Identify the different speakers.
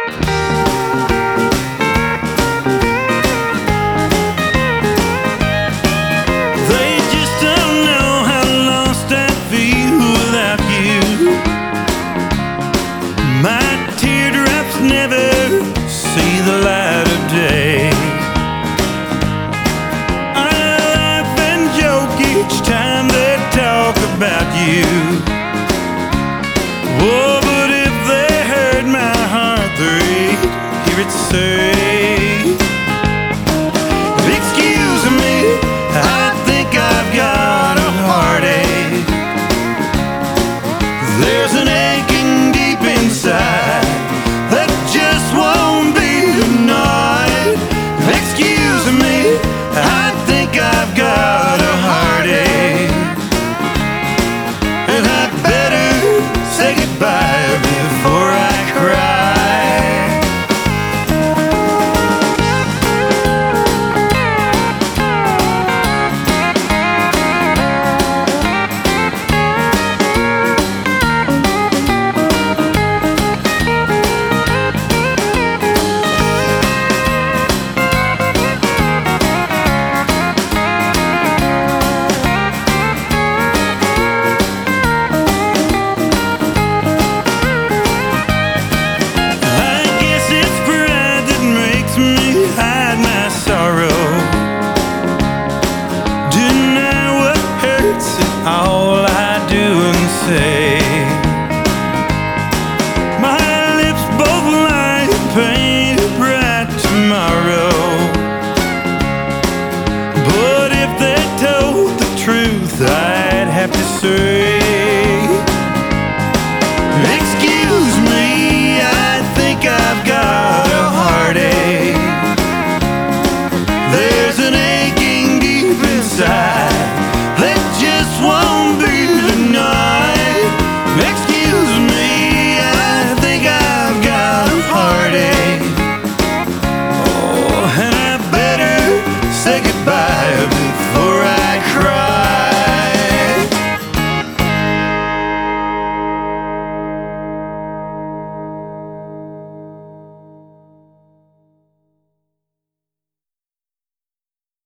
Speaker 1: See the light of day. I laugh and joke each time they talk about you. Oh, but if they heard my heart they'd hear it say, excuse me, I think I've got a heartache. There's an aching deep inside that just won't be denied. Excuse me, I think I've got a heartache, and I'd better say goodbye before I cry. Hide my sorrow, deny what hurts, and all I do and say. My lips both lie and paint a bright tomorrow, but if they told the truth I'd have to say,